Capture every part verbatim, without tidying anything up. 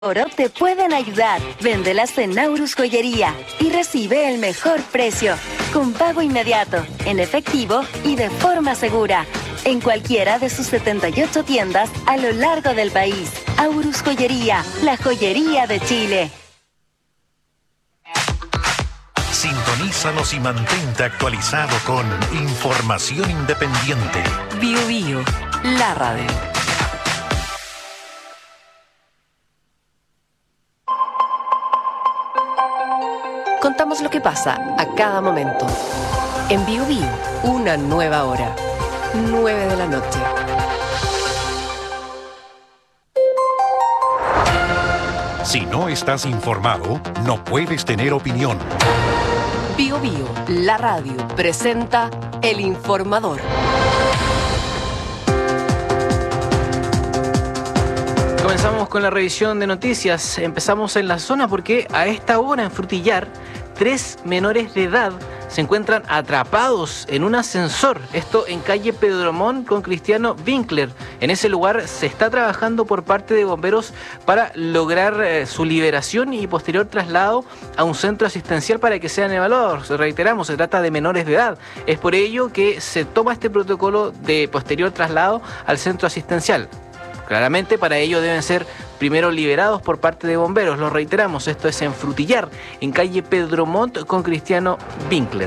Oro te pueden ayudar. Véndelas en Naurus Joyería y recibe el mejor precio, con pago inmediato, en efectivo y de forma segura, en cualquiera de sus setenta y ocho tiendas a lo largo del país. Aurus Joyería, la joyería de Chile. Sintonízanos y mantente actualizado con información independiente. Bio Bio, la radio. Contamos lo que pasa a cada momento. En Bio Bio, una nueva hora. nueve de la noche. Si no estás informado, no puedes tener opinión. Bio Bio, la radio, presenta El Informador. Comenzamos con la revisión de noticias. Empezamos en la zona porque a esta hora en Frutillar, tres menores de edad se encuentran atrapados en un ascensor. Esto en calle Pedro Montt con Cristiano Winkler. En ese lugar se está trabajando por parte de bomberos para lograr eh, su liberación y posterior traslado a un centro asistencial para que sean evaluados. Reiteramos, se trata de menores de edad. Es por ello que se toma este protocolo de posterior traslado al centro asistencial. Claramente para ello deben ser primero liberados por parte de bomberos. Lo reiteramos, esto es en Frutillar, en calle Pedro Montt con Cristiano Winkler.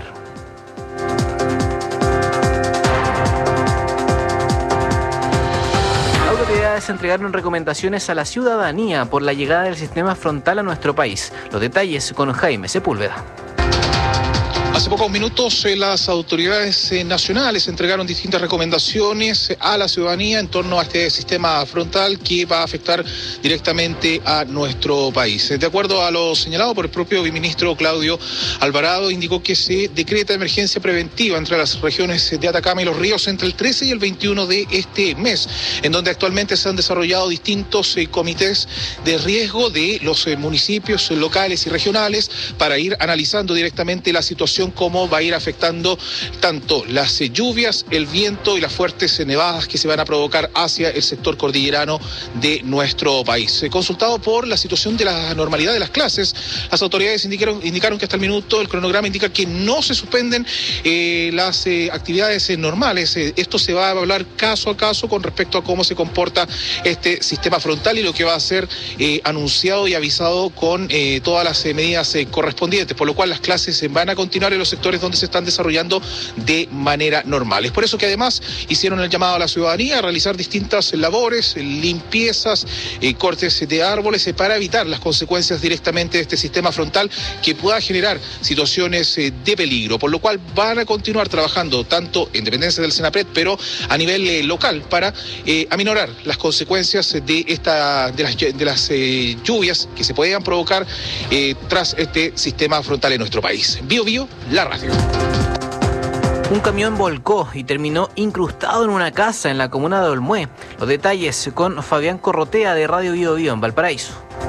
Autoridades entregaron recomendaciones a la ciudadanía por la llegada del sistema frontal a nuestro país. Los detalles con Jaime Sepúlveda. Hace pocos minutos eh, las autoridades eh, nacionales entregaron distintas recomendaciones eh, a la ciudadanía en torno a este sistema frontal que va a afectar directamente a nuestro país. Eh, de acuerdo a lo señalado por el propio viceministro Claudio Alvarado, indicó que se decreta emergencia preventiva entre las regiones de Atacama y Los Ríos entre el trece y el veintiuno de este mes, en donde actualmente se han desarrollado distintos eh, comités de riesgo de los eh, municipios eh, locales y regionales para ir analizando directamente la situación, cómo va a ir afectando tanto las eh, lluvias, el viento y las fuertes eh, nevadas que se van a provocar hacia el sector cordillerano de nuestro país. Eh, consultado por la situación de la normalidad de las clases, las autoridades indicaron, indicaron que hasta el minuto el cronograma indica que no se suspenden eh, las eh, actividades eh, normales. Eh, esto se va a evaluar caso a caso con respecto a cómo se comporta este sistema frontal y lo que va a ser eh, anunciado y avisado con eh, todas las eh, medidas eh, correspondientes, por lo cual las clases eh, van a continuar en los sectores donde se están desarrollando de manera normal. Es por eso que además hicieron el llamado a la ciudadanía a realizar distintas labores, limpiezas, eh, cortes de árboles, eh, para evitar las consecuencias directamente de este sistema frontal que pueda generar situaciones eh, de peligro, por lo cual van a continuar trabajando tanto en dependencia del Senapred, pero a nivel eh, local para eh, aminorar las consecuencias de, esta, de las, de las eh, lluvias que se podían provocar eh, tras este sistema frontal en nuestro país. Bio Bio, la radio. Un camión volcó y terminó incrustado en una casa en la comuna de Olmué. Los detalles con Fabián Corrotea de Radio Bio Bio en Valparaíso.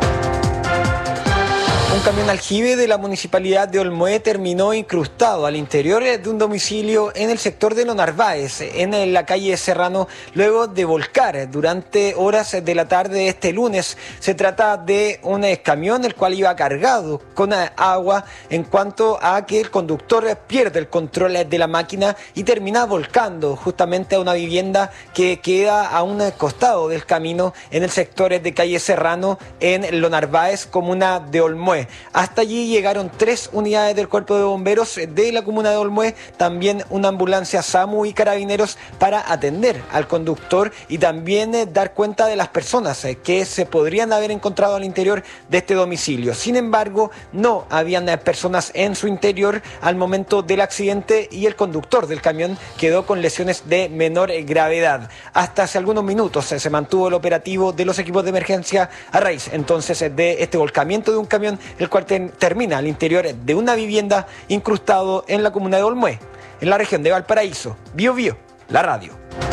Un camión aljibe de la municipalidad de Olmué terminó incrustado al interior de un domicilio en el sector de Los Narváez, en la calle Serrano, luego de volcar durante horas de la tarde de este lunes. Se trata de un camión el cual iba cargado con agua, en cuanto a que el conductor pierde el control de la máquina y termina volcando justamente a una vivienda que queda a un costado del camino en el sector de calle Serrano, en Los Narváez, comuna de Olmué. Hasta allí llegaron tres unidades del Cuerpo de Bomberos de la comuna de Olmué, también una ambulancia SAMU y carabineros para atender al conductor y también eh, dar cuenta de las personas eh, que se podrían haber encontrado al interior de este domicilio. Sin embargo, no habían eh, personas en su interior al momento del accidente y el conductor del camión quedó con lesiones de menor eh, gravedad. Hasta hace algunos minutos eh, se mantuvo el operativo de los equipos de emergencia a raíz entonces eh, de este volcamiento de un camión, el cual te, termina al interior de una vivienda incrustado en la comuna de Olmué, en la región de Valparaíso. Bio Bio, la radio.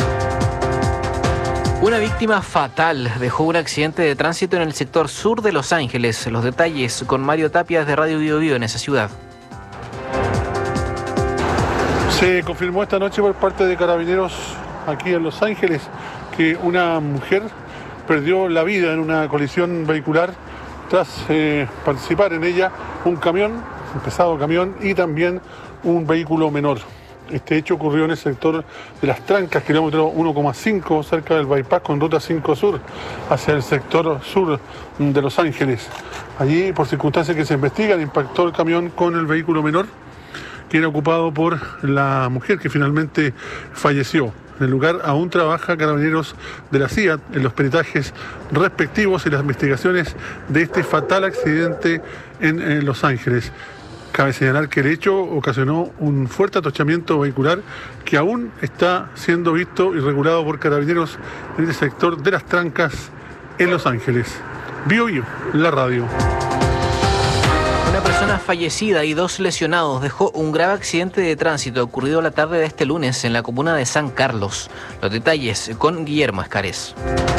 Una víctima fatal dejó un accidente de tránsito en el sector sur de Los Ángeles. Los detalles con Mario Tapias de Radio Bio Bio en esa ciudad. Se confirmó esta noche por parte de Carabineros aquí en Los Ángeles que una mujer perdió la vida en una colisión vehicular tras eh, participar en ella un camión, un pesado camión y también un vehículo menor. Este hecho ocurrió en el sector de Las Trancas, kilómetro uno coma cinco, cerca del bypass con ruta cinco Sur, hacia el sector sur de Los Ángeles. Allí, por circunstancias que se investigan, impactó el camión con el vehículo menor, que era ocupado por la mujer que finalmente falleció. En el lugar aún trabaja Carabineros de la C I A T en los peritajes respectivos y las investigaciones de este fatal accidente en, en Los Ángeles. Cabe señalar que el hecho ocasionó un fuerte atochamiento vehicular que aún está siendo visto y regulado por Carabineros en el sector de Las Trancas en Los Ángeles. Bio Bio, la radio. Una persona fallecida y dos lesionados dejó un grave accidente de tránsito ocurrido la tarde de este lunes en la comuna de San Carlos. Los detalles con Guillermo Escares.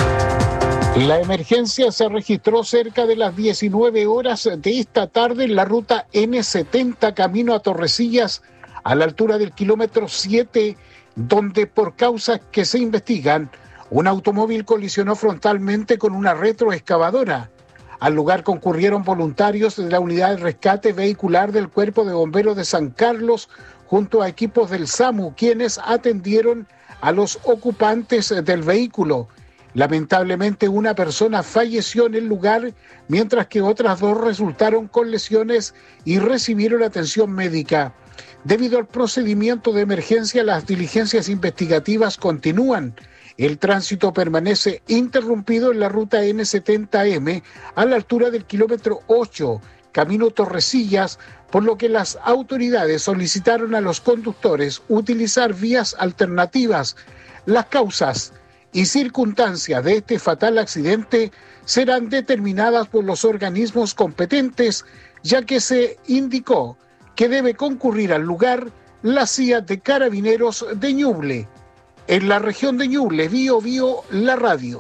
La emergencia se registró cerca de las diecinueve horas de esta tarde en la ruta ene setenta camino a Torrecillas, a la altura del kilómetro siete, donde por causas que se investigan, un automóvil colisionó frontalmente con una retroexcavadora. Al lugar concurrieron voluntarios de la unidad de rescate vehicular del Cuerpo de Bomberos de San Carlos junto a equipos del SAMU, quienes atendieron a los ocupantes del vehículo. Lamentablemente, una persona falleció en el lugar, mientras que otras dos resultaron con lesiones y recibieron atención médica. Debido al procedimiento de emergencia, las diligencias investigativas continúan. El tránsito permanece interrumpido en la ruta ene setenta eme a la altura del kilómetro ocho, camino Torrecillas, por lo que las autoridades solicitaron a los conductores utilizar vías alternativas. Las causas y circunstancias de este fatal accidente serán determinadas por los organismos competentes, ya que se indicó que debe concurrir al lugar la C I A de Carabineros de Ñuble. En la región de Ñuble, Bio Bio, la radio.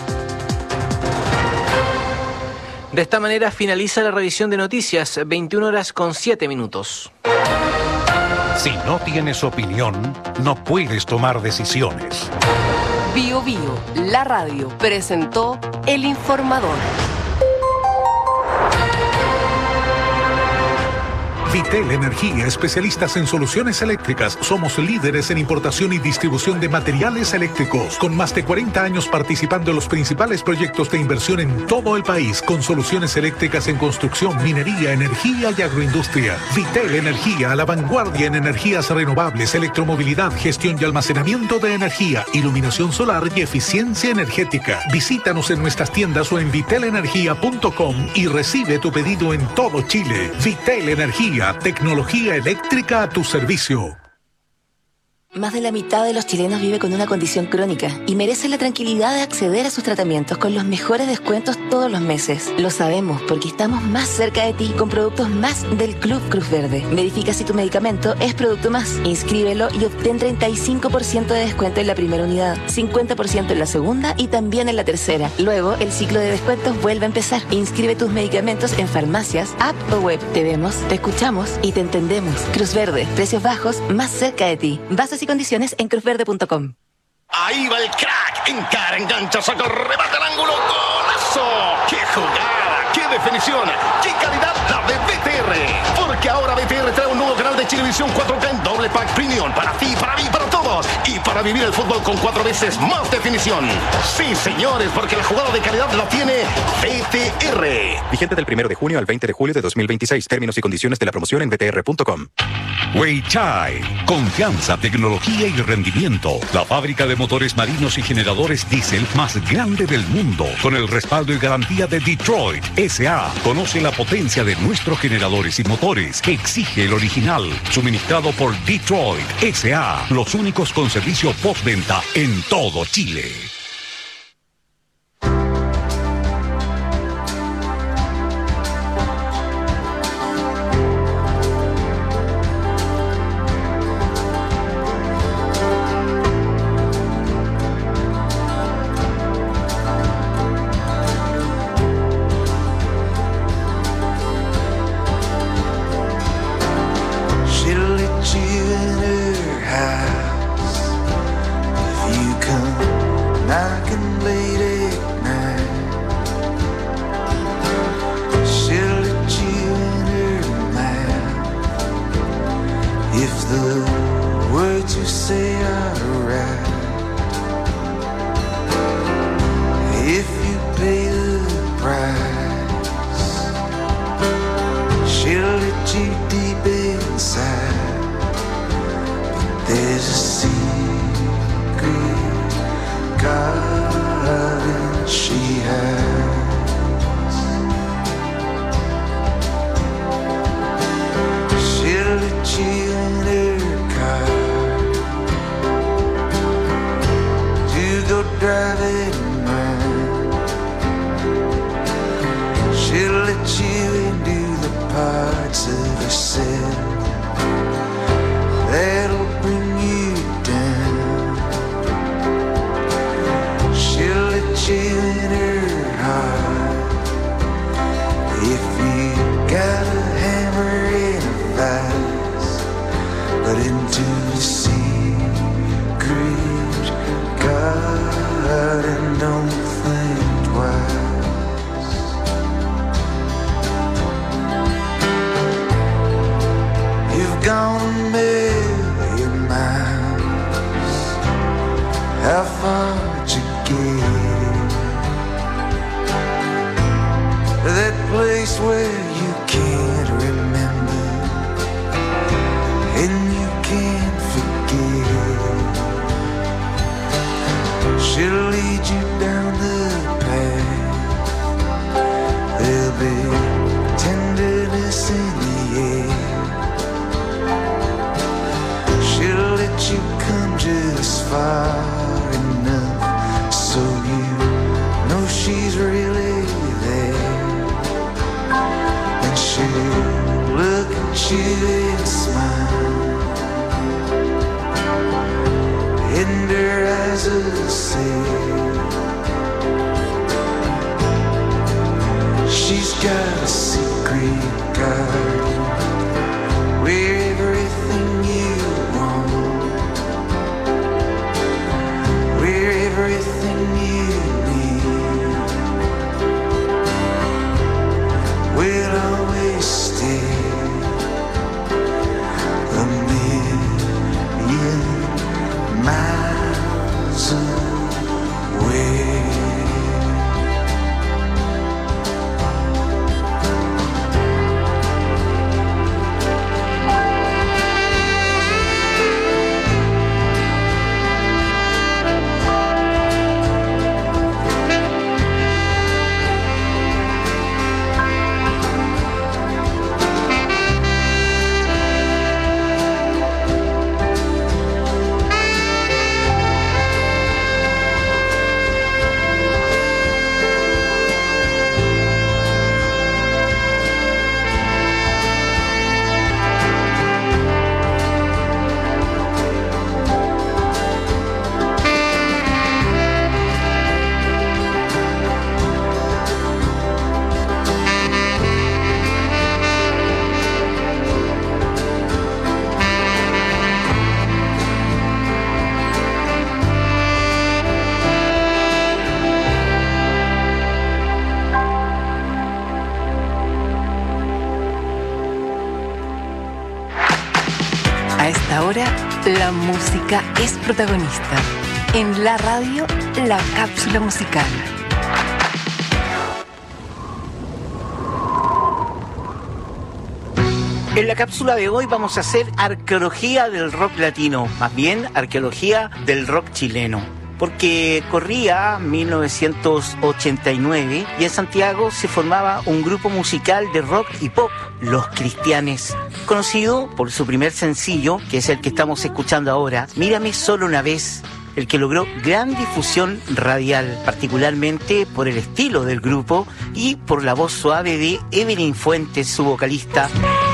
De esta manera finaliza la revisión de noticias, veintiuna horas con siete minutos. Si no tienes opinión, no puedes tomar decisiones. Bio Bio, la radio, presentó El Informador. Vitel Energía, especialistas en soluciones eléctricas. Somos líderes en importación y distribución de materiales eléctricos, con más de cuarenta años participando en los principales proyectos de inversión en todo el país, con soluciones eléctricas en construcción, minería, energía y agroindustria. Vitel Energía, a la vanguardia en energías renovables, electromovilidad, gestión y almacenamiento de energía, iluminación solar y eficiencia energética. Visítanos en nuestras tiendas o en vitel energía punto com y recibe tu pedido en todo Chile. Vitel Energía, tecnología eléctrica a tu servicio. Más de la mitad de los chilenos vive con una condición crónica y merece la tranquilidad de acceder a sus tratamientos con los mejores descuentos todos los meses. Lo sabemos porque estamos más cerca de ti con productos más del Club Cruz Verde. Verifica si tu medicamento es producto más. Inscríbelo y obtén treinta y cinco por ciento de descuento en la primera unidad, cincuenta por ciento en la segunda y también en la tercera. Luego, el ciclo de descuentos vuelve a empezar. Inscribe tus medicamentos en farmacias, app o web. Te vemos, te escuchamos y te entendemos. Cruz Verde, precios bajos, más cerca de ti. Bases y condiciones en cruz verde punto com. Ahí va el crack, encara, engancha, saca, remata al ángulo, golazo. ¡Qué jugada! ¡Qué definición! ¡Qué calidad la de B T R! Porque ahora B T R trae un nuevo canal de Chilevisión cuatro K en doble pack premium para ti, para mí, para todos. Y para vivir el fútbol con cuatro veces más definición. Sí, señores, porque la jugada de calidad la tiene B T R. Vigente del primero de junio al veinte de julio de dos mil veintiséis. Términos y condiciones de la promoción en b t r punto com. Weichai, confianza, tecnología y rendimiento. La fábrica de motores marinos y generadores diésel más grande del mundo, con el respaldo y garantía de Detroit S A. Conoce la potencia de nuestros generadores y motores que exige el original, suministrado por Detroit S A, los únicos con servicio postventa en todo Chile. parts of herself that'll bring you down. She'll let you in her heart if you got a hammer and a vice, but into the secret garden, don't think twice. You've gone a million miles. How far did you get? That place where you can't remember and you can't forget. She'll lead you down the path. There'll be tenderness in the air. She'll let you come just far enough so you know she's really there. And she'll look at you and smile, and her eyes will say she's got a secret garden where everything you want, where everything you need will always stay a million miles away. A esta hora, la música es protagonista. En la radio, la cápsula musical. En la cápsula de hoy vamos a hacer arqueología del rock latino, más bien arqueología del rock chileno. Porque corría mil novecientos ochenta y nueve y en Santiago se formaba un grupo musical de rock y pop, Los Cristianes, conocido por su primer sencillo, que es el que estamos escuchando ahora, Mírame solo una vez, el que logró gran difusión radial, particularmente por el estilo del grupo y por la voz suave de Evelyn Fuentes, su vocalista.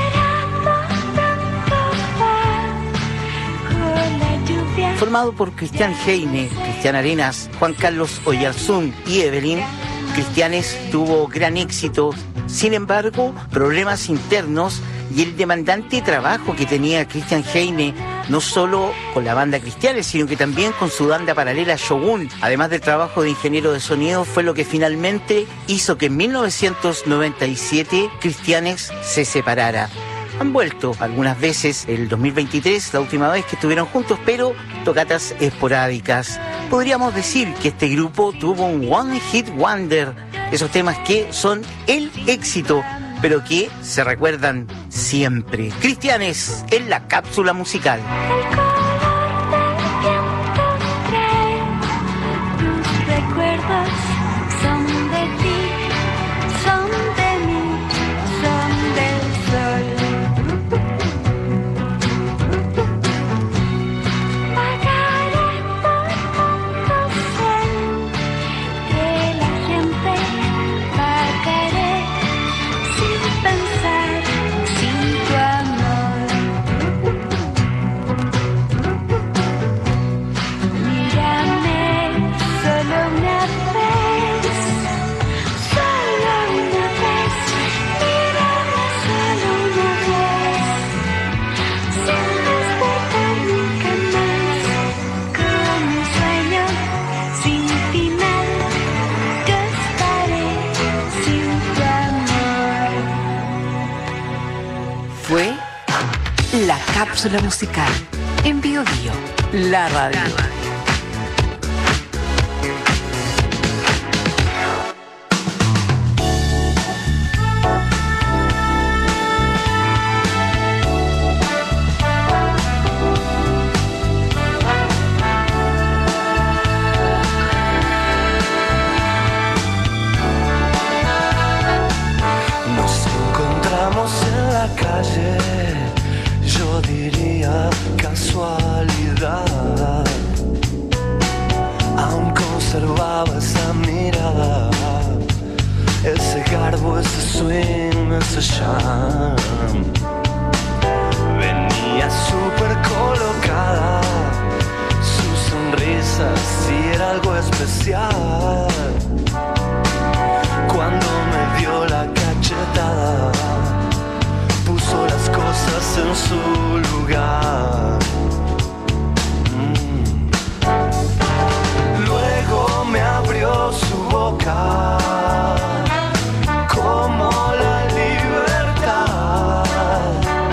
Formado por Cristian Heine, Cristian Arenas, Juan Carlos Oyarzún y Evelyn, Cristianes tuvo gran éxito. Sin embargo, problemas internos y el demandante trabajo que tenía Cristian Heine, no solo con la banda Cristianes, sino que también con su banda paralela Shogun, además del trabajo de ingeniero de sonido, fue lo que finalmente hizo que en mil novecientos noventa y siete Cristianes se separara. Han vuelto algunas veces, el dos mil veintitrés, la última vez que estuvieron juntos, pero tocatas esporádicas. Podríamos decir que este grupo tuvo un One Hit Wonder, esos temas que son el éxito, pero que se recuerdan siempre. Cristianes en la cápsula musical. Siempre pagaré sin pensar. cápsula musical en Bio Bio, la radio. Calle, yo diría casualidad. Aún conservaba esa mirada, ese garbo, ese swing, ese charm. Venía súper colocada, su sonrisa sí era algo especial. Cuando me dio la cachetada, puso las cosas en su lugar. Mm. Luego me abrió su boca como la libertad.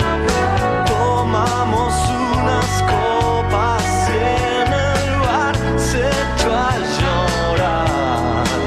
Tomamos unas copas y en el bar se echó a llorar.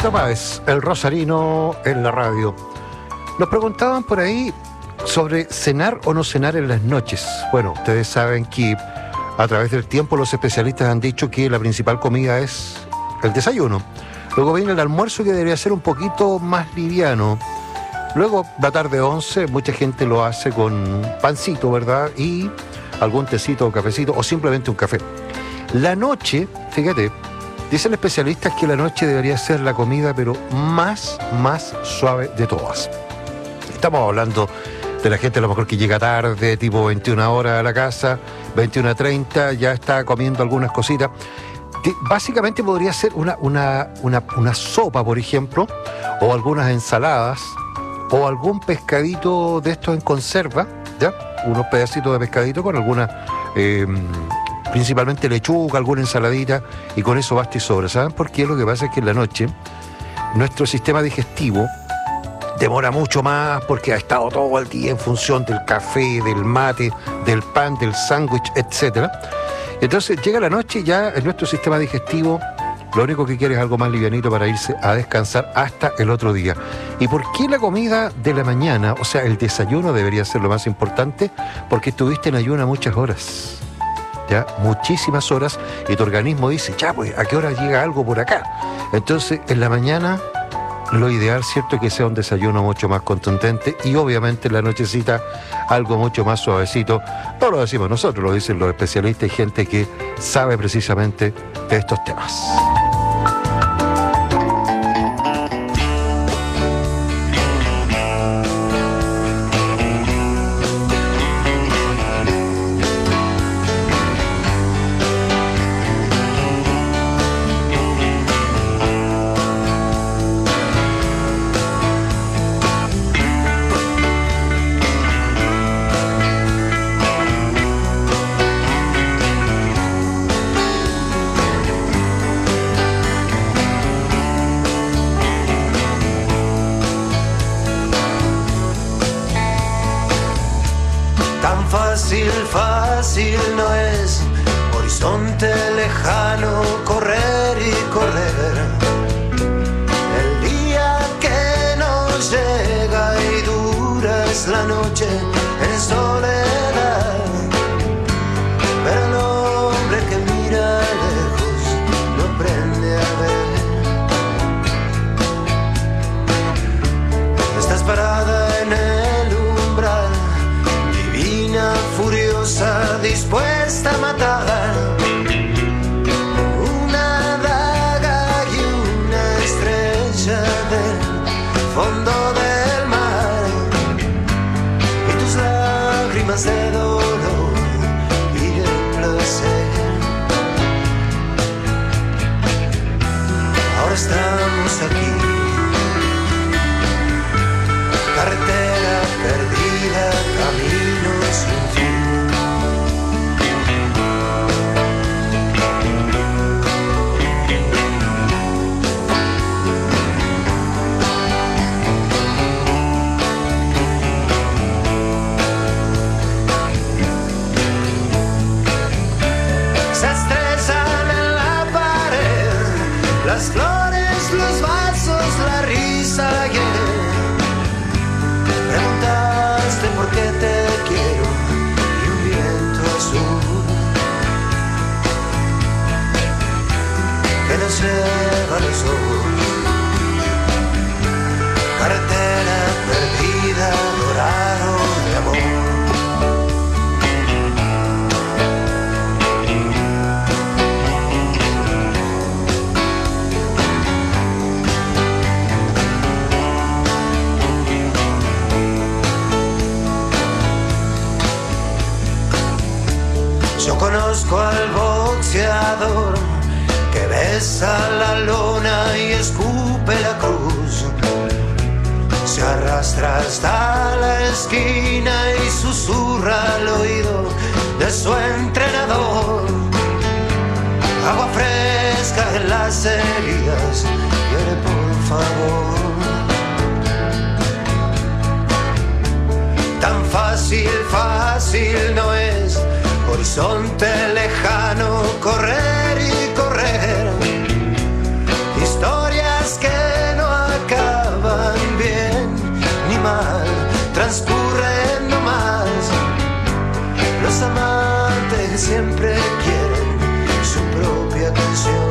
Fito Páez, El Rosarino en la radio. Nos preguntaban por ahí sobre cenar o no cenar en las noches. Bueno, ustedes saben que a través del tiempo los especialistas han dicho que la principal comida es el desayuno. Luego viene el almuerzo, que debería ser un poquito más liviano. Luego, la tarde once, mucha gente lo hace con pancito, ¿verdad? Y algún tecito o cafecito, o simplemente un café. La noche, fíjate, dicen especialistas que la noche debería ser la comida, pero más, más suave de todas. Estamos hablando de la gente a lo mejor que llega tarde, tipo veintiuna horas a la casa, veintiuna treinta, ya está comiendo algunas cositas. Básicamente podría ser una, una, una, una sopa, por ejemplo, o algunas ensaladas, o algún pescadito de estos en conserva, ¿ya? Unos pedacitos de pescadito con alguna, eh, principalmente lechuga, alguna ensaladita, y con eso basta y sobra. ¿Saben por qué? Lo que pasa es que en la noche nuestro sistema digestivo demora mucho más porque ha estado todo el día en función del café, del mate, del pan, del sándwich, etcétera. Entonces llega la noche y ya en nuestro sistema digestivo lo único que quiere es algo más livianito para irse a descansar hasta el otro día. ¿Y por qué la comida de la mañana, o sea, el desayuno debería ser lo más importante? Porque estuviste en ayuna muchas horas, ya, muchísimas horas, y tu organismo dice, ya, pues, ¿a qué hora llega algo por acá? Entonces, en la mañana, lo ideal, cierto, es que sea un desayuno mucho más contundente, y obviamente en la nochecita algo mucho más suavecito. No lo decimos nosotros, lo dicen los especialistas y gente que sabe precisamente de estos temas. Fácil, fácil no es, horizonte lejano, correr y correr. El día que nos llega y dura es la noche en soledad. Pero el hombre que mira lejos no aprende a ver. Estás parada en el umbral, furiosa, dispuesta a matar. Una daga y una estrella del fondo del mar, y tus lágrimas de dolor y el placer. Ahora estamos aquí, carretera perdida, camino sin fin. Se estrellan en la pared las flores, los vasos, la risa y el... Preguntaste por qué te quiero y un viento azul que nos lleva a los ojos. Carretera perdida, dorado de amor. Yo conozco al boxeador que besa la lona y escupe la cruz. Se arrastra hasta la esquina y susurra al oído de su entrenador. Agua fresca en las heridas, quiere por favor. Tan fácil, fácil no es, horizonte lejano, correr y correr. Historias que transcurren nomás. Los amantes siempre quieren su propia canción.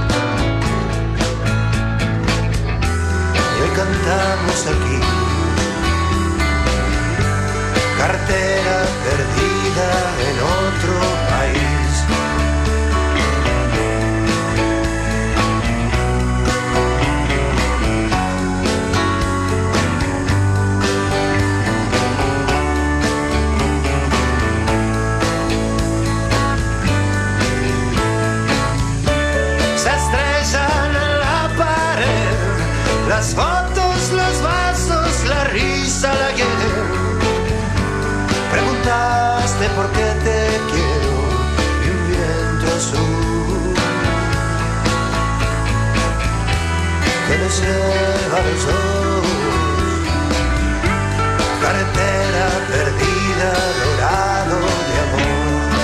Y hoy cantamos aquí, cartera perdida en otro país. Las fotos, los vasos, la risa, la ayer. Preguntaste por qué te quiero y un viento azul que nos lleva a los dos. Carretera perdida, dorado de amor.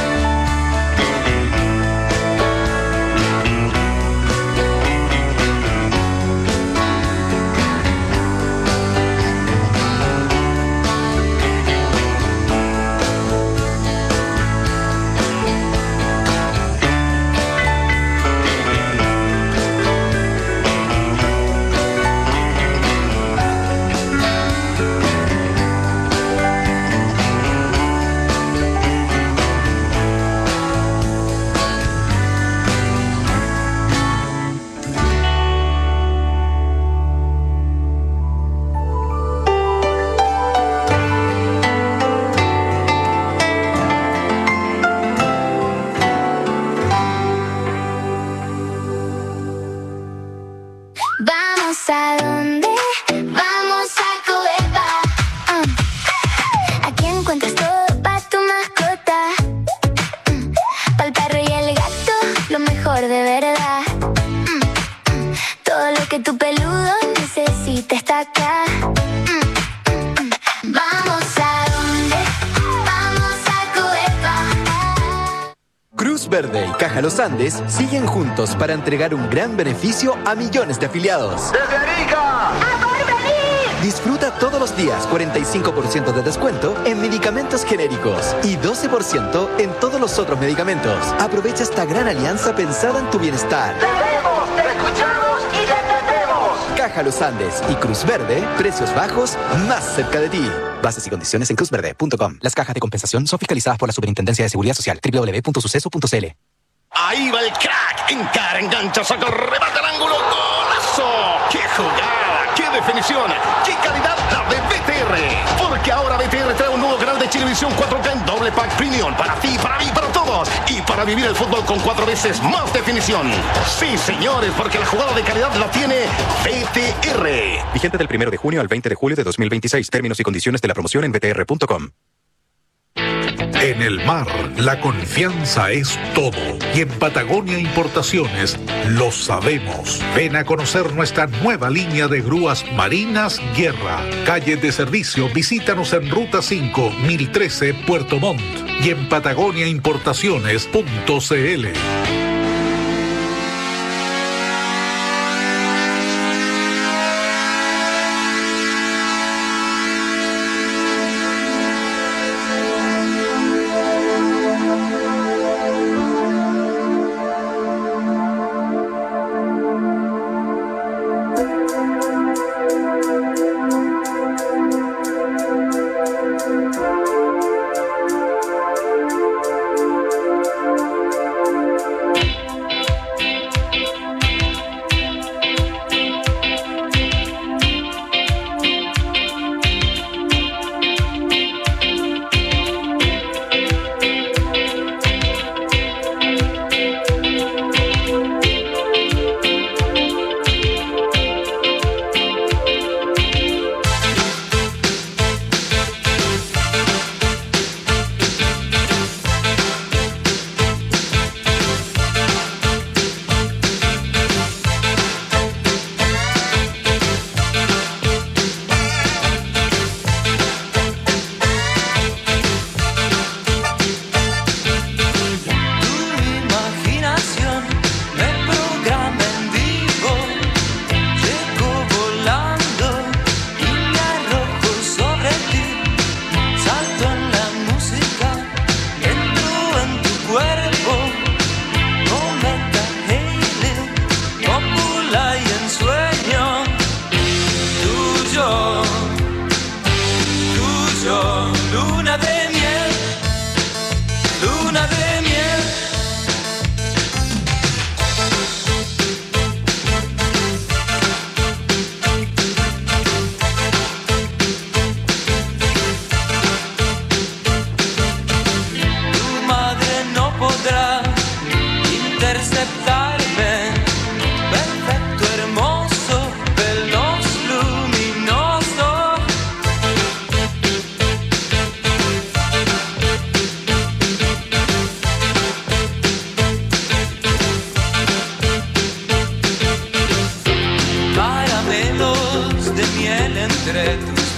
Verde y Caja Los Andes siguen juntos para entregar un gran beneficio a millones de afiliados. ¡Desde Arica! ¡A Porvenir! Disfruta todos los días cuarenta y cinco por ciento de descuento en medicamentos genéricos y doce por ciento en todos los otros medicamentos. Aprovecha esta gran alianza pensada en tu bienestar. ¡Te vemos, te escuchamos y te entendemos! Caja Los Andes y Cruz Verde, precios bajos más cerca de ti. Bases y condiciones en cruz verde punto com. Las cajas de compensación son fiscalizadas por la Superintendencia de Seguridad Social. doble u doble u doble u punto suceso punto c l. Ahí va el crack. Encara, engancha, saca, remata el ángulo. ¡Golazo! ¡Qué jugada! ¡Qué definición! ¡Qué calidad la de B T R! Porque ahora B T R trae un nuevo canal de Chilevisión cuatro K en doble pack premium. Para ti, para mí, para todos. Y para vivir el fútbol con cuatro veces más definición. Sí, señores, porque la jugada de calidad la tiene B T R. Vigente del primero de junio al veinte de julio de dos mil veintiséis. Términos y condiciones de la promoción en b t r punto com. En el mar, la confianza es todo. Y en Patagonia Importaciones lo sabemos. Ven a conocer nuestra nueva línea de grúas marinas Guerra. Calle de servicio, visítanos en Ruta cinco, mil trece, Puerto Montt. Y en patagonia importaciones punto c l.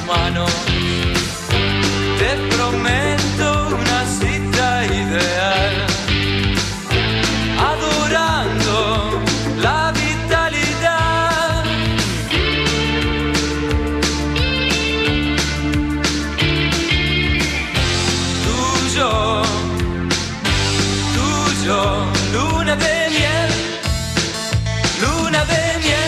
manos. Te prometo una cita ideal, adorando la vitalidad. Tuyo, tuyo, luna de miel, luna de miel.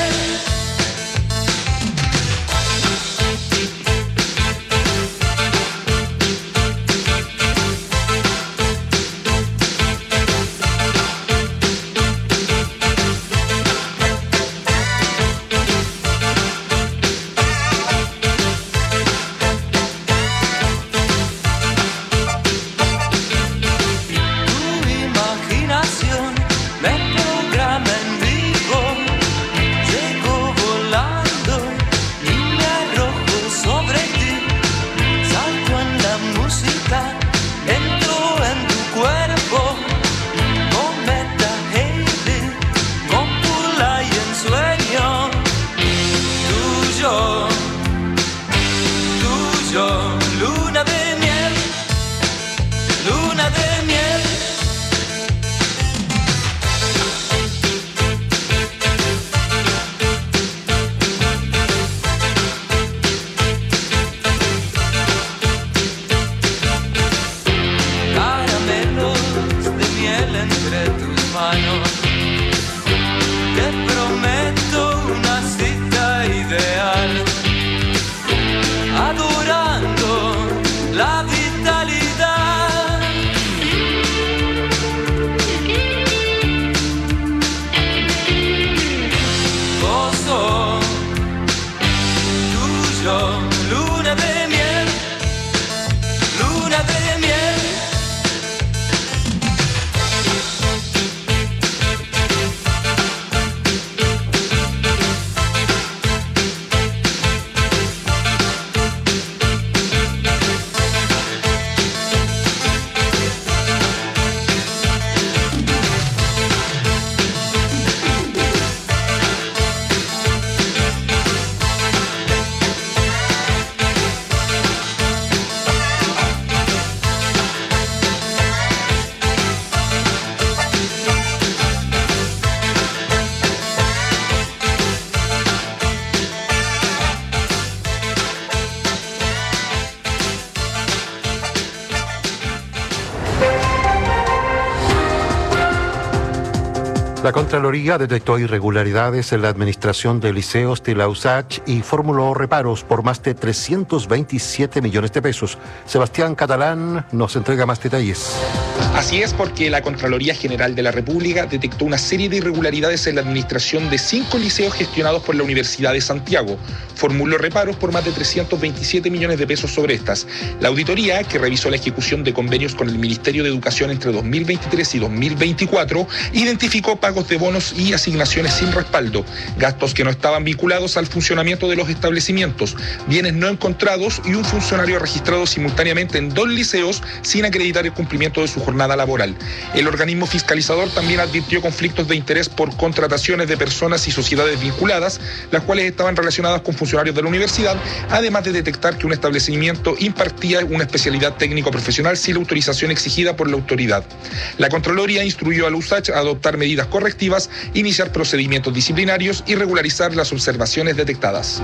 La Contraloría detectó irregularidades en la administración de liceos de la U S A C H y formuló reparos por más de trescientos veintisiete millones de pesos. Sebastián Catalán nos entrega más detalles. Así es, porque la Contraloría General de la República detectó una serie de irregularidades en la administración de cinco liceos gestionados por la Universidad de Santiago. Formuló reparos por más de trescientos veintisiete millones de pesos sobre estas. La auditoría, que revisó la ejecución de convenios con el Ministerio de Educación entre dos mil veintitrés y dos mil veinticuatro, identificó pagos de bonos y asignaciones sin respaldo, gastos que no estaban vinculados al funcionamiento de los establecimientos, bienes no encontrados y un funcionario registrado simultáneamente en dos liceos sin acreditar el cumplimiento de su jornada laboral. El organismo fiscalizador también advirtió conflictos de interés por contrataciones de personas y sociedades vinculadas, las cuales estaban relacionadas con funcionarios de la universidad, además de detectar que un establecimiento impartía una especialidad técnico-profesional sin la autorización exigida por la autoridad. La Contraloría instruyó a la U S A C H a adoptar medidas correctivas, iniciar procedimientos disciplinarios y regularizar las observaciones detectadas.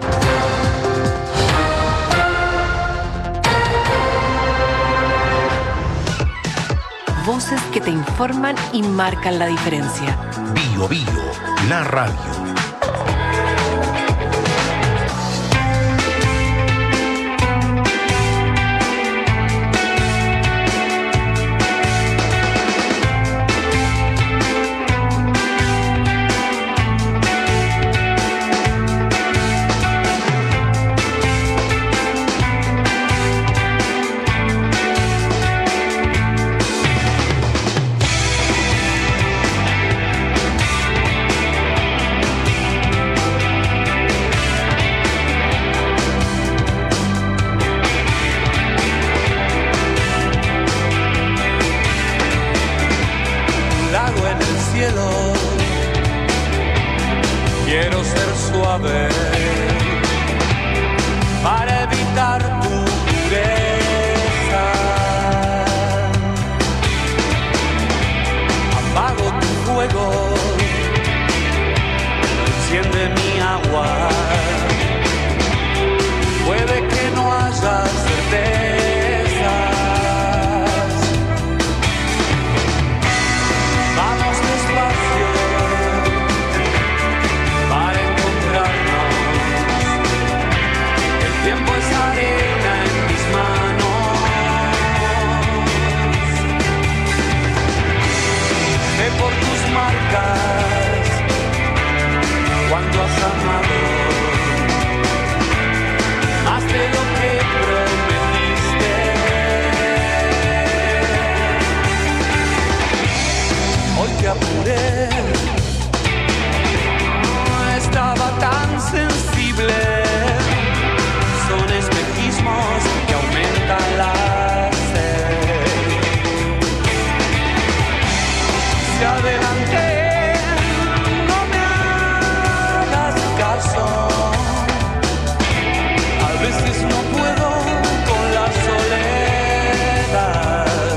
Voces que te informan y marcan la diferencia. Bio Bio, la radio. Quiero ser suave para igual. Puede que no haya certezas. Vamos despacio para encontrarnos. El tiempo es arena en mis manos. Sé por tus marcas cuando has amado más de lo que prometiste. Hoy te apuré, no estaba tan sensible. Son espejismos que aumentan la sed. Se adelanté. A veces no puedo con la soledad.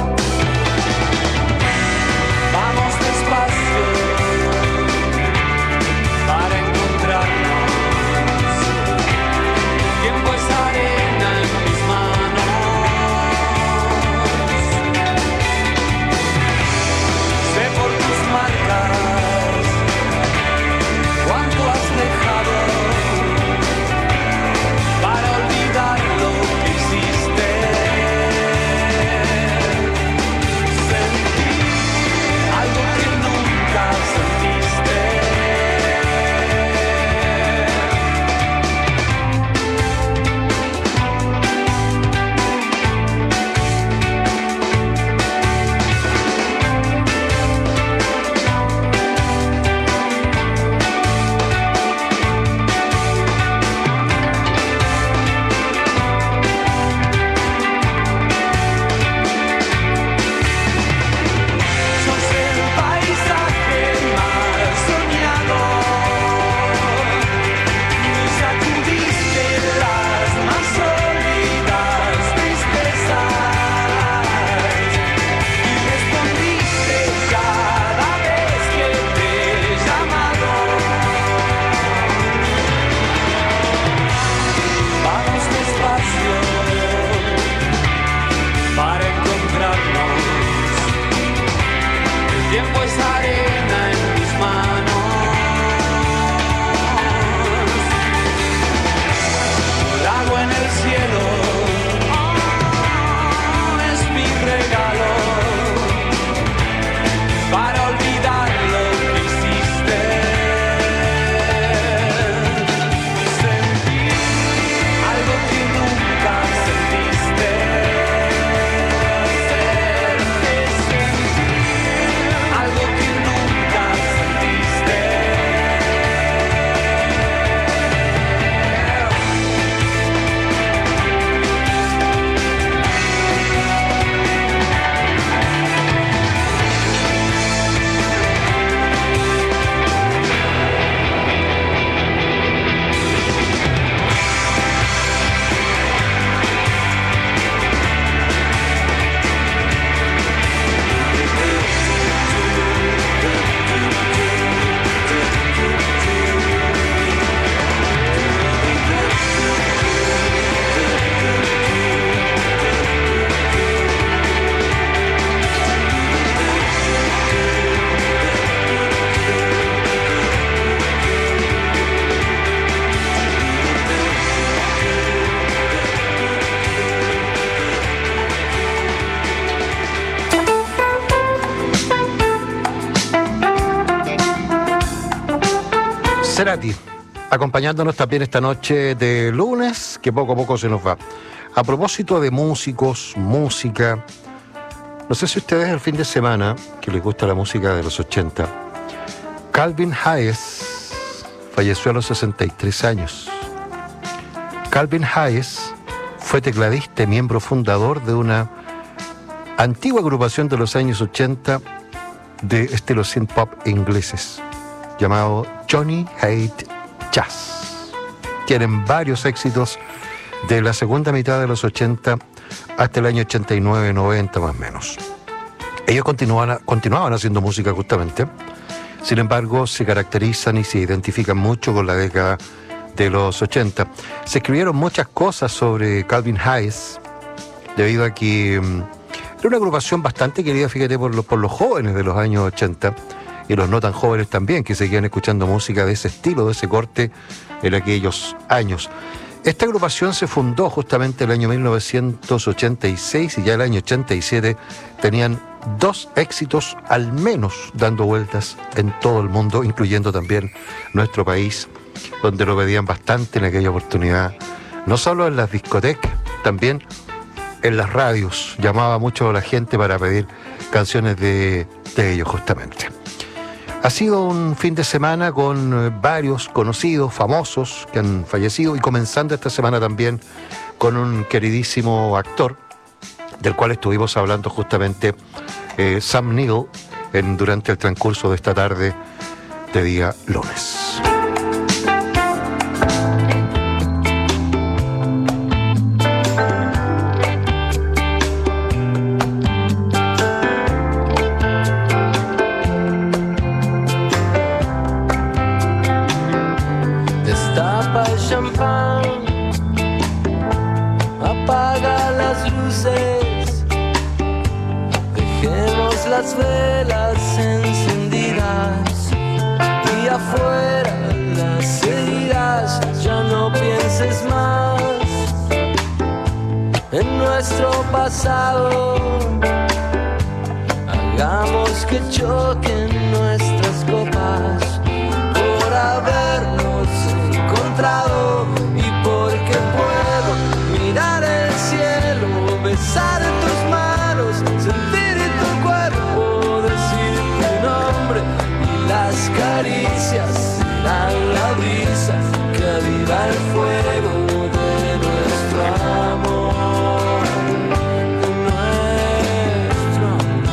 Vamos despacio para encontrarnos. El tiempo es arena en mis manos. Sé por tus marcas cuánto has dejado para olvidar lo que hiciste. Sentí algo que nunca sentiste. Sos el paisaje más soñado y sacudiste las más sólidas tristezas y respondiste cada vez que te he llamado. Vamos despacio para encontrarnos. El tiempo es arena en mis manos. Lago en el cielo es mi regalo para olvidar lo que hiciste. Sentí algo que nunca sentiste. Algo que nunca sentiste. Cerati, acompañándonos también esta noche de lunes, que poco a poco se nos va. A propósito de músicos, música, no sé si ustedes el fin de semana, que les gusta la música de los ochenta, Calvin Hayes falleció a los sesenta y tres años. Calvin Hayes fue tecladista y miembro fundador de una antigua agrupación de los años ochenta de estilo synth pop ingleses, llamado Johnny Hate Jazz. Tienen varios éxitos de la segunda mitad de los ochenta hasta el año ochenta y nueve, noventa más o menos. Ellos continuaban, continuaban haciendo música justamente, Sin embargo, se caracterizan y se identifican mucho con la década de los ochenta. Se escribieron muchas cosas sobre Calvin Hayes, debido a que um, era una agrupación bastante querida, fíjate, por los, por los jóvenes de los años ochenta, y los no tan jóvenes también, que seguían escuchando música de ese estilo, de ese corte, en aquellos años. Esta agrupación se fundó justamente el año mil novecientos ochenta y seis, y ya el año ochenta y siete tenían dos éxitos al menos dando vueltas en todo el mundo, incluyendo también nuestro país, donde lo pedían bastante en aquella oportunidad, no solo en las discotecas, también en las radios. Llamaba mucho a la gente para pedir canciones de, de ellos justamente. Ha sido un fin de semana con varios conocidos, famosos, que han fallecido, y comenzando esta semana también con un queridísimo actor, del cual estuvimos hablando justamente, eh, Sam Neill, en, durante el transcurso de esta tarde de día lunes. Las velas encendidas y afuera las heridas. Ya no pienses más en nuestro pasado. Hagamos que choquen nuestras copas por habernos encontrado y porque puedo mirar el cielo, besar tus manos, sentir las caricias dan la brisa que aviva el fuego de nuestro amor, de nuestro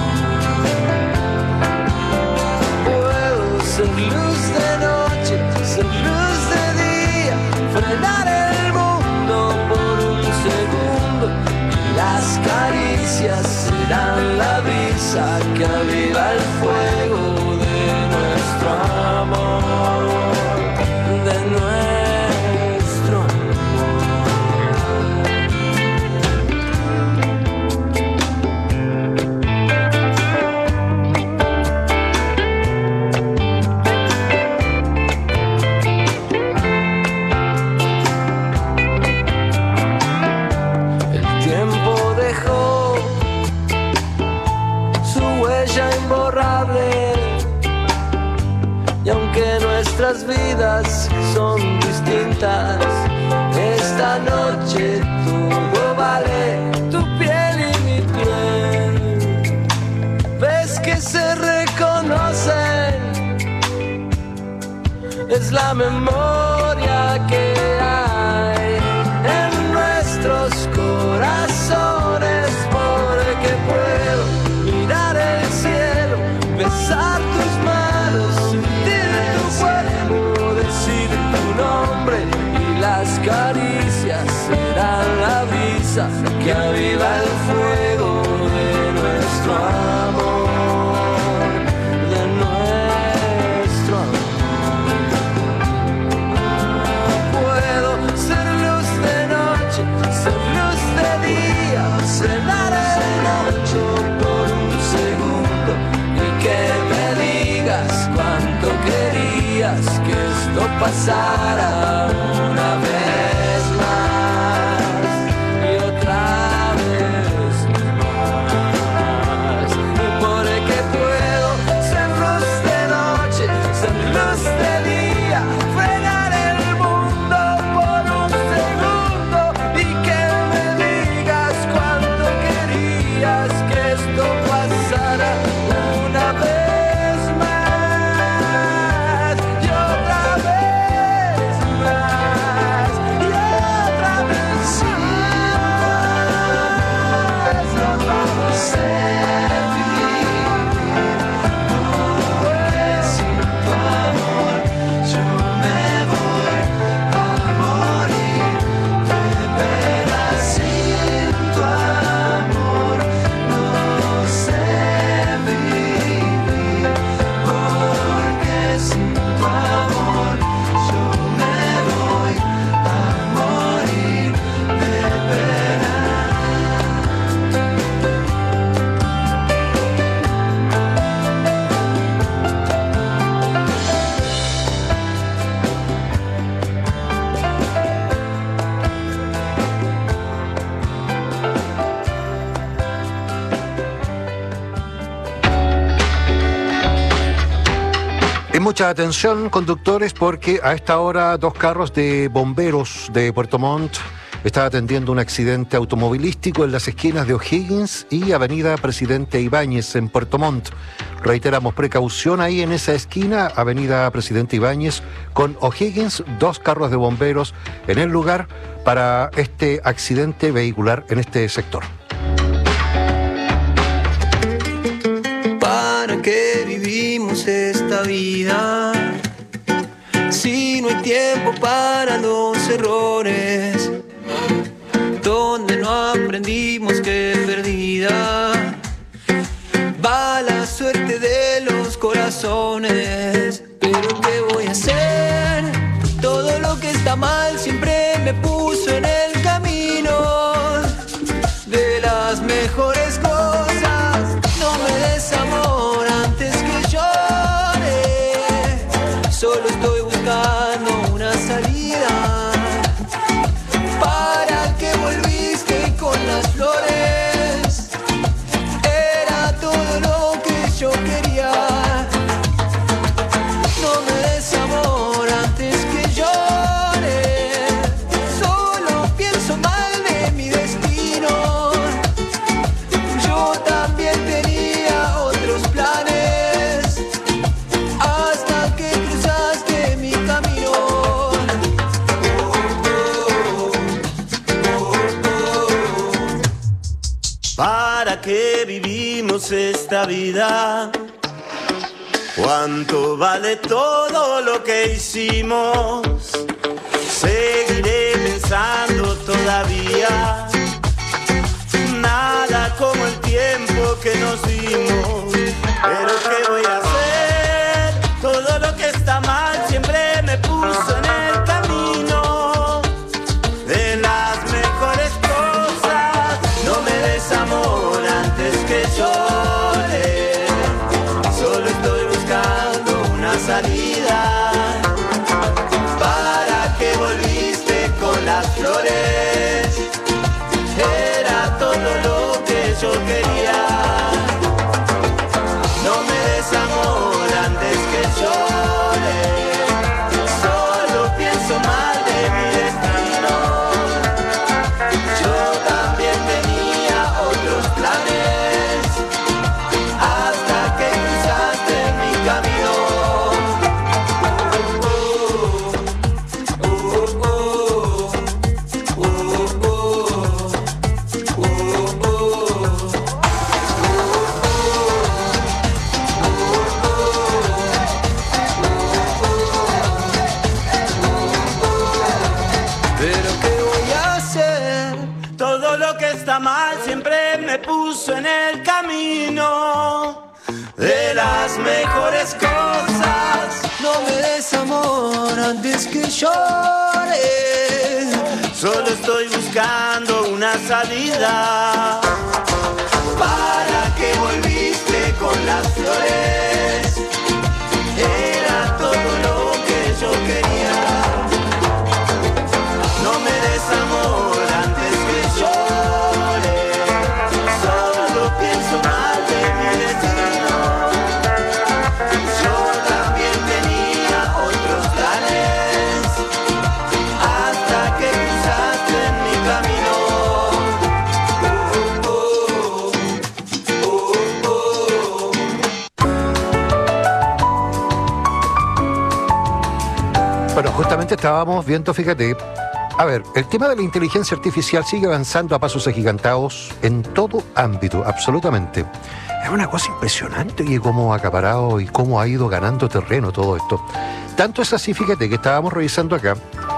amor. Puedo ser luz de noche, ser luz de día, frenar el mundo por un segundo, y las caricias serán la brisa que aviva el fuego nuestro amor, de nuestro El tiempo dejó su huella imborrable. Y aunque nuestras vidas son distintas, esta noche todo vale, tu piel y mi piel. Ves que se reconocen, es la memoria que hay en nuestros corazones, porque puedo mirar el cielo, besar tus manos, decir tu nombre, y las caricias serán la brisa que aviva el fuego de nuestro amor, de nuestro amor. Puedo ser luz de noche, ser luz de día, cenar el noche por un segundo, y que me digas cuánto querías que esto pasara una vez más y otra vez. mucha atención, conductores, porque a esta hora dos carros de bomberos de Puerto Montt están atendiendo un accidente automovilístico en las esquinas de O'Higgins y Avenida Presidente Ibáñez en Puerto Montt. Reiteramos, precaución ahí en esa esquina, Avenida Presidente Ibáñez con O'Higgins, dos carros de bomberos en el lugar para este accidente vehicular en este sector. ¿Para qué vivimos esta vida? Si no hay tiempo para los errores, donde no aprendimos que perdida va la suerte de los corazones. Pero ¿qué voy a hacer? Todo lo que está mal siempre me puso en el camino de las mejores cosas. No me des amor antes que llore. Solo estoy buscando una salida. ¿Para qué volviste con las flores? Era todo lo que yo quería. No me des amor antes que llore. Solo pienso mal de mi destino. Yo también tenía otros planes hasta que cruzaste mi camino. ¿Para qué vivimos esta vida? ¿Cuánto vale todo lo que hicimos? Seguiré pensando todavía. Nada como el tiempo que nos dimos. Pero ¿qué voy a hacer? Todo lo que está mal siempre me puso en el camino de las mejores cosas. No me des amor antes que llore. Solo estoy buscando una salida. ¿Para qué volviste con las flores? Era todo lo que yo quería. No me des amor antes que llore. Solo pienso mal de mi destino. Yo también tenía otros planes hasta que cruzaste mi camino. Pero ¿qué voy a hacer? Todo lo que está mal siempre me puso en el camino de las mejores cosas. No me des amor antes que llore. Solo estoy buscando una salida. ¿Para qué volviste con las flores? Era todo lo que yo quería. No me des amor antes que llore. Solo pienso mal de mi destino. Yo también tenía otros planes hasta que cruzaste en mi camino. Bueno, justamente estábamos viendo, fíjate, a ver, el tema de la inteligencia artificial sigue avanzando a pasos agigantados en todo ámbito, absolutamente. Es una cosa impresionante y cómo ha acaparado y cómo ha ido ganando terreno todo esto. Tanto es así, fíjate, que estábamos revisando acá